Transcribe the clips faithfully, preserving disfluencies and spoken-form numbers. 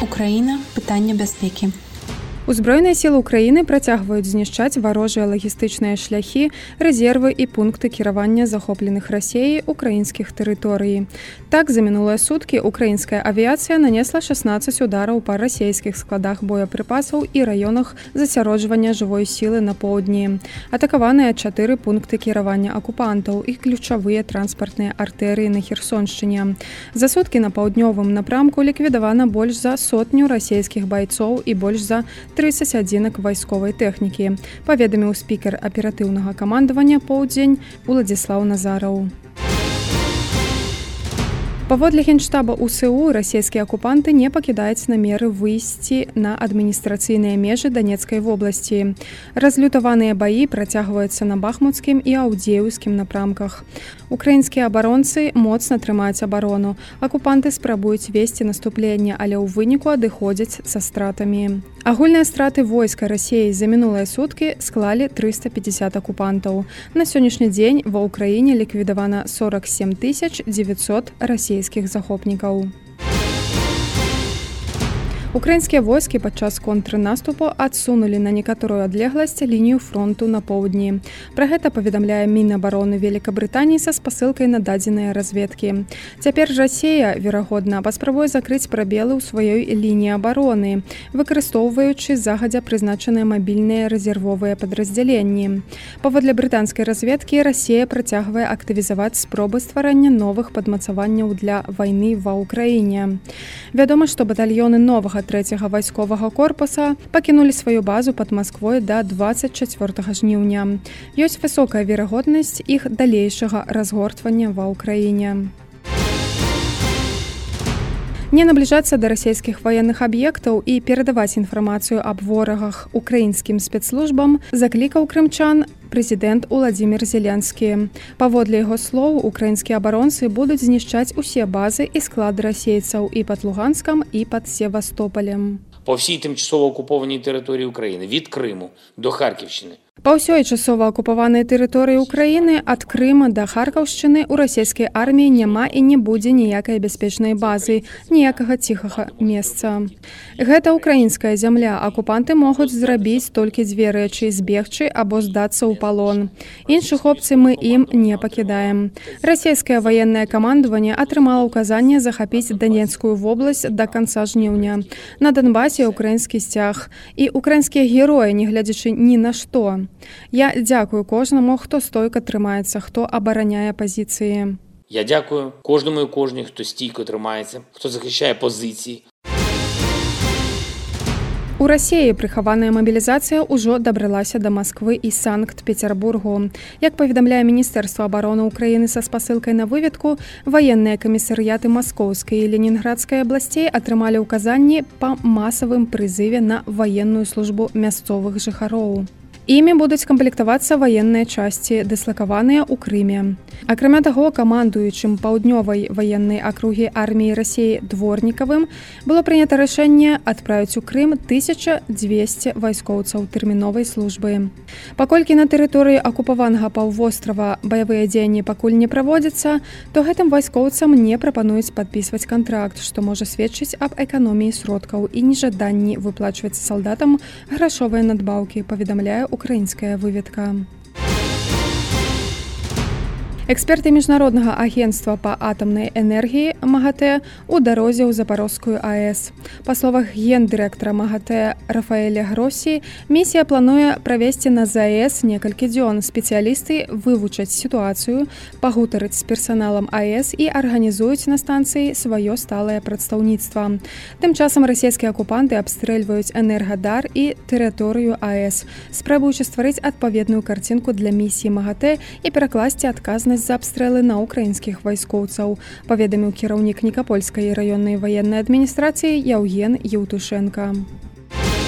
Україна. Питання безпеки. Узброеныя сілы Украіны працягваюць знішчаць варожыя лагістычныя шляхі, рэзервы і пункты кіравання захопленых Расіяй украінскіх тэрыторый. Так, за мінулыя суткі украінская авіяцыя нанесла шаснаццаць удараў па расійскіх складах боепрыпасаў і раёнах засяроджвання жывой сілы на поўдні. Атакаваныя чатыры пункты кіравання акупантаў і ключавыя транспартныя артэрыі на Херсоншчыне. За суткі на паўднёвым напрамку ліквідавана больш за сотню расійскіх байцоў і больш за трыццаць адзінак вайсковай тэхнікі, паведаміў спікер аператыўнага камандавання «Поўдзень» Уладзіслаў Назараў. Паводле генштаба У С У, расійскія акупанты не пакідаюць намеры выйсці на адміністрацыйныя межы Данецкай вобласці. Разлютаваныя баі працягваюцца на бахмуцкім і аўдзееўскім напрамках. Украінскія абаронцы моцна трымаюць абарону. Акупанты спрабуюць весці наступленне, але ў выніку адыходзяць са стратамі. Агульныя страты войска Расіі за мінулыя суткі склалі трыста пятьдесят акупантаў. На сённяшні дзень ва ўкраіне ліквідавана сорок семь тысяч девятьсот расійскіх захопнікаў. Украінскія войскі падчас контрнаступу адсунулі на некаторую адлегласць лінію фронту на поўдні. Пра гэта паведамляе Мінабароны Великабрытаніі са спасылкай на дадзеныя разведкі. Цяпер Расія, верагодна, паспрабуе закрыць прабелы ў сваёй лініі абароны, выкарыстоўваючы загадзя прызначаныя мабільныя рэзервовыя падраздзяленні. Паводле брытанскай разведкі, Расія працягвае актывізаваць спробы стварання новых падмацаванняў для вайны ва ўкраіне. Вядома, што батальёны новага трэцяга вайсковага корпуса пакінулі сваю базу пад Масквой да дваццаць чацвёртага жніўня. Ёсць высокая верагоднасць іх далейшага разгортвання ва ўкраіне. Не набліжацца да расійскіх ваенных аб'ектаў і перадаваць інфармацыю аб ворагах украінскім спецслужбам заклікаў крымчан прэзідэнт Уладзімір Зеленскі. Паводле яго слоў, украінскія абаронцы будуць знішчаць усе базы і склады расейцаў і пад Луганскам, і пад Севастополем. По всій тимчасово окупованій території України, від Криму до Харківщини. Па ўсёй часова акупаванай тэрыторыі Украіны ад Крыма да Харкаўшчыны ў расійскай арміі няма і не будзе ніякай бяспечнай базы, ніякага ціхага месца. Гэта украінская зямля. Акупанты могуць зрабіць толькі дзве рэчы: збегчы або здацца ў палон. Іншых опцый мы ім не пакідаем. Расійскае ваеннае камандаванне атрымала ўказанне захапіць Данецкую вобласць да канца жніўня. На Донбасе украінскі сцяг. І украінскія героі, не глядзячы ні на што. Я дякую кожнаму, хто стойка трымаецца, хто абараняе пазіцыі. Я дякую кожному і кожній, хто стійко тримається, хто захищає позиції. У Расіі прыхаваная мабілізацыя ўжо дабралася да Масквы і Санкт-Петербургу. Як паведамляе Міністэрства абароны Украіны са спасылкай на выведку, ваенныя камісарыяты Маскоўскай і Ленінградскай абласцей атрымалі ўказанні па масавым прызыве на ваенную службу мясцовых жыхароў. Імі будуць камплектавацца ваенныя часці, дыслакаваныя ў Крыме. Акрамя таго, камандуючым паўднёвай ваеннай акругі арміі Расіі Дворнікавым было прынята рашэнне адправіць у Крым тысяча дзвесце вайскоўцаў тэрміновай службы. Паколькі на тэрыторыі акупаванага паўвострава баявыя дзеянні пакуль не праводзяцца, то гэтым вайскоўцам не прапануюць падпісваць кантракт, што можа сведчыць аб эканоміі сродкаў і нежаданні выплачваць салдатам грашовыя надбаўкі, паведамляе украінская выведка. Эксперты міжнароднага агенцтва па атамнай энергіі МАГАТЭ у дарозе ў Запарожскую АЭС. Па словах гендырэктара МАГАТЭ Рафаэля Гросі, місія плануе правесці на ЗАЭС некалькі дзён. Спецыялісты вывучаць сітуацыю, пагутарыць з персаналам АЭС і арганізуюць на станцыі сваё сталае прадстаўніцтва. Тым часам расійскія акупанты абстрэльваюць Энергадар і тэрыторыю АЭС, спрабуючы стварыць адпаведную карцінку для місіі МАГАТЭ і перакласці адказнасць за абстрэлы на украінскіх вайскоўцаў, паведаміў кіраўнік Нікапольскай раённай ваеннай адміністрацыі Яўген Еўтушэнка.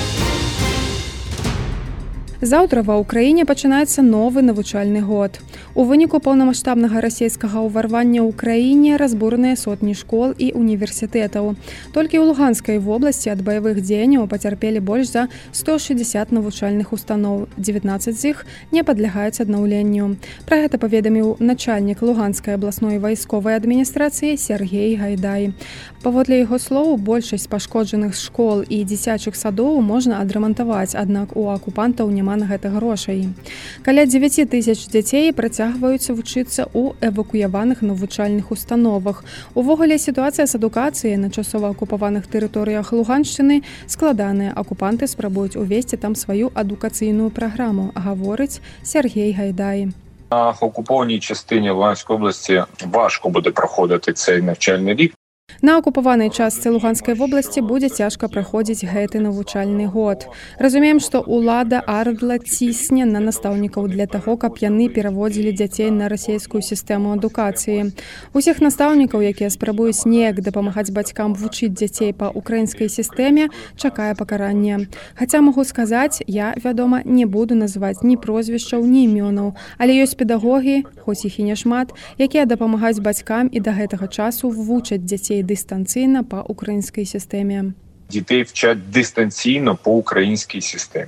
Заўтра ва ўкраіне пачынаецца новы навучальны год. У выніку паўнамаштабнага расійскага ўварвання ў краіне разбураныя сотні школ і універсітэтаў. Толькі ў Луганскай вобласці ад баявых дзеянняў пацярпелі больш за сто шэсцьдзесят навучальных устаноў. дзевятнаццаць з іх не падлягаюць аднаўленню. Пра гэта паведаміў начальнік Луганскай абласной вайсковай адміністрацыі Сергей Гайдай. Паводле яго слоў, большасць пашкоджаных школ і дзіцячых садоў можна адрамантаваць, аднак у акупантаў няма на гэта грошай. Каля дзевяць тысяч дзяцей працягваюцца вучыцца ў эвакуяваных навучальных установах. Увогуле, сітуацыя з адукацыяй на часова акупаваных тэрыторыях Луганшчыны складаная. Акупанты спрабуюць увесці там сваю адукацыйную праграму, гаворыць Сергей Гайдай. На окупованій частині Луганської області важко буде проходити цей навчальний рік. На акупаванай частцы Луганскай вобласці будзе цяжка праходзіць гэты навучальны год. Разумеем, што ўлада АРДЛА цісне на настаўнікаў для таго, каб яны пераводзілі дзяцей на расійскую сістэму адукацыі. Усіх настаўнікаў, якія спрабуюць неяк дапамагаць бацькам вучыць дзяцей па украінскай сістэме, чакае пакаранне. Хаця магу сказаць, я, вядома, не буду называць ні прозвішчаў, ні імёнаў, але ёсць педагогі, хоць іх і няшмат, якія дапамагаюць бацькам і да гэтага часу вучаць дзяцей дистанційно по українській системі. Дітей вчать дистанційно по українській системі.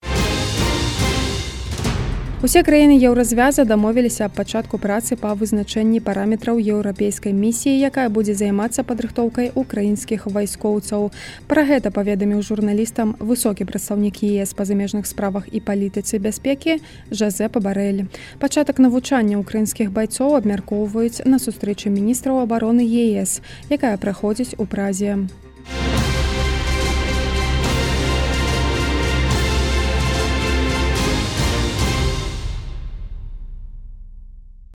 Усе краіны Еўразвяза дамовіліся аб пачатку працы па вызначэнні параметраў еўрапейскай місіі, якая будзе займацца падрыхтоўкай украінскіх вайскоўцаў. Пра гэта паведаміў журналістам высокі прадстаўнік ЕС па замежных справах і палітыцы бяспекі Жозеп Барэль. Пачатак навучання украінскіх байцоў абмяркоўваюць на сустрэчы міністраў абароны ЕС, якая праходзіць у Празе.